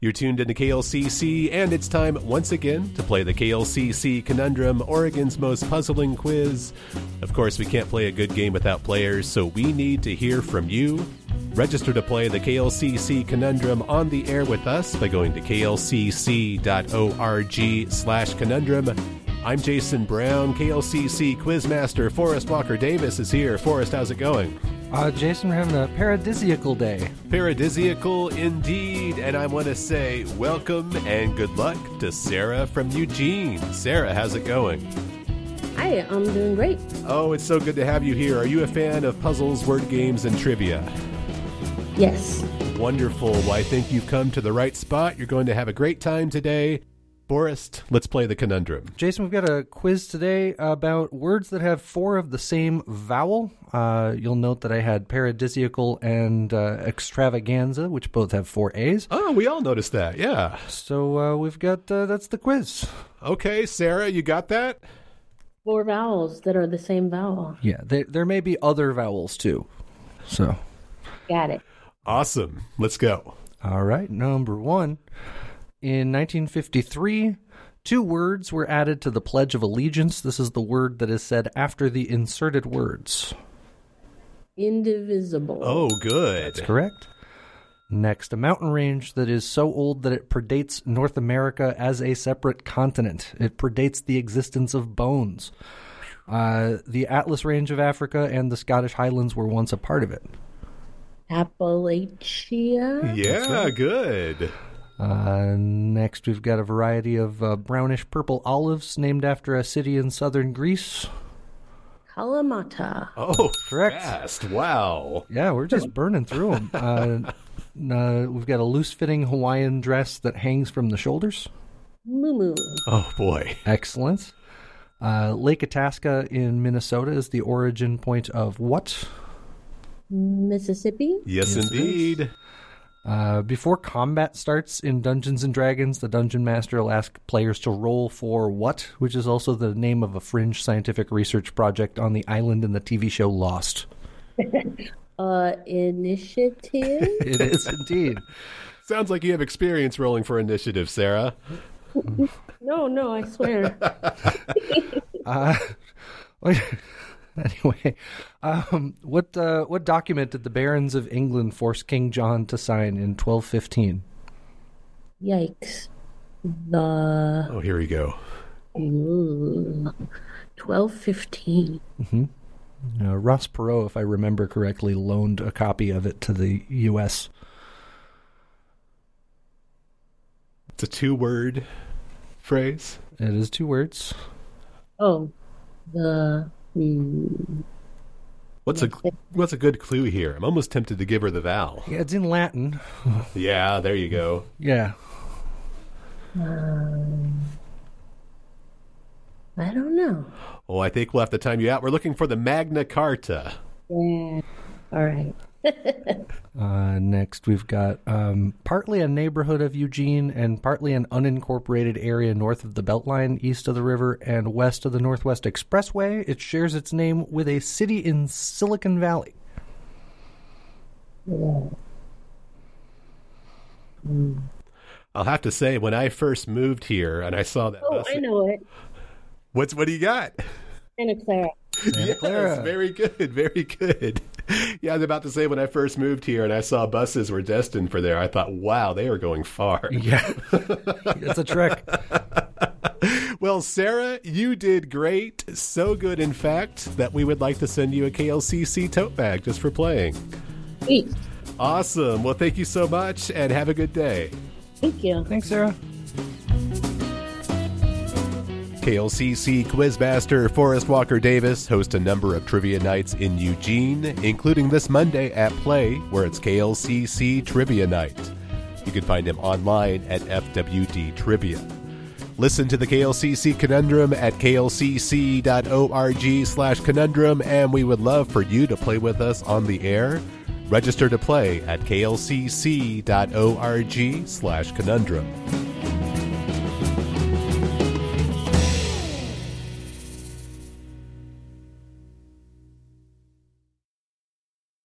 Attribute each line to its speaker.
Speaker 1: You're tuned into KLCC, and it's time once again to play the KLCC Conundrum, Oregon's most puzzling quiz. Of course, we can't play a good game without players, so we need to hear from you. Register to play the KLCC Conundrum on the air with us by going to klcc.org/conundrum. I'm Jason Brown. KLCC Quizmaster Forrest Walker Davis is here. Forrest, how's it going?
Speaker 2: Jason, we're having a paradisiacal day.
Speaker 1: Paradisiacal indeed, and I want to say welcome and good luck to Sarah from Eugene. Sarah, how's it going?
Speaker 3: Hi, I'm doing great.
Speaker 1: Oh, it's so good to have you here. Are you a fan of puzzles, word games, and trivia?
Speaker 3: Yes.
Speaker 1: Wonderful. Well, I think you've come to the right spot. You're going to have a great time today. Forrest, let's play the conundrum.
Speaker 2: Jason, we've got a quiz today about words that have four of the same vowel. You'll note that I had paradisiacal and extravaganza, which both have four A's.
Speaker 1: Oh, we all noticed that, yeah.
Speaker 2: So we've got, that's the quiz.
Speaker 1: Okay, Sarah, you got that?
Speaker 3: 4 vowels that are the same vowel.
Speaker 2: Yeah, there may be other vowels too. So.
Speaker 3: Got it.
Speaker 1: Awesome. Let's go.
Speaker 2: All right, number 1. In 1953, 2 words were added to the Pledge of Allegiance. This is the word that is said after the inserted words.
Speaker 3: Indivisible.
Speaker 1: Oh, good.
Speaker 2: That's correct. Next, a mountain range that is so old that it predates North America as a separate continent. It predates the existence of bones. The Atlas Range of Africa and the Scottish Highlands were once a part of it.
Speaker 3: Appalachia?
Speaker 1: Yeah, good.
Speaker 2: Next, we've got a variety of brownish-purple olives named after a city in southern Greece.
Speaker 3: Kalamata.
Speaker 1: Oh,
Speaker 2: correct.
Speaker 1: Fast. Wow.
Speaker 2: Yeah, we're just burning through them. We've got a loose-fitting Hawaiian dress that hangs from the shoulders.
Speaker 3: Mumu.
Speaker 1: Oh, boy.
Speaker 2: Excellent. Lake Itasca in Minnesota is the origin point of what?
Speaker 3: Mississippi?
Speaker 1: Yes indeed.
Speaker 2: Before combat starts in Dungeons & Dragons, the Dungeon Master will ask players to roll for what, which is also the name of a fringe scientific research project on the island in the TV show Lost.
Speaker 3: Initiative?
Speaker 2: It is indeed.
Speaker 1: Sounds like you have experience rolling for initiative, Sarah.
Speaker 3: No, I swear.
Speaker 2: Anyway, what document did the barons of England force King John to sign in 1215?
Speaker 3: Yikes.
Speaker 1: Oh, here we go.
Speaker 3: 1215.
Speaker 2: Mm-hmm. Ross Perot, if I remember correctly, loaned a copy of it to the U.S.
Speaker 1: It's a 2-word phrase.
Speaker 2: It is 2 words.
Speaker 3: Oh,
Speaker 1: What's a good clue here? I'm almost tempted to give her the vowel.
Speaker 2: Yeah, it's in Latin.
Speaker 1: Yeah, there you go.
Speaker 2: Yeah.
Speaker 3: I don't know.
Speaker 1: Oh, I think we'll have to time you out. We're looking for the Magna Carta.
Speaker 3: Yeah. All right.
Speaker 2: Next, we've got partly a neighborhood of Eugene and partly an unincorporated area north of the Beltline, east of the river, and west of the Northwest Expressway. It shares its name with a city in Silicon Valley.
Speaker 3: Yeah.
Speaker 1: I'll have to say, when I first moved here and I saw that bus...
Speaker 3: I know it.
Speaker 1: What do you got?
Speaker 3: Santa Clara.
Speaker 1: Yes,
Speaker 2: Clara.
Speaker 1: Very good, very good. Yeah, I was about to say, when I first moved here and I saw buses were destined for there, I thought, wow, they are going far.
Speaker 2: Yeah, it's a trick.
Speaker 1: Well, Sarah, you did great. So good, in fact, that we would like to send you a KLCC tote bag just for playing.
Speaker 3: Sweet.
Speaker 1: Awesome. Well, thank you so much, and have a good day.
Speaker 3: Thank you.
Speaker 2: Thanks, Sarah.
Speaker 1: KLCC Quizmaster Forrest Walker Davis hosts a number of trivia nights in Eugene, including this Monday at Play, where it's KLCC Trivia Night. You can find him online at FWD Trivia. Listen to the KLCC Conundrum at klcc.org/conundrum, and we would love for you to play with us on the air. Register to play at klcc.org/conundrum.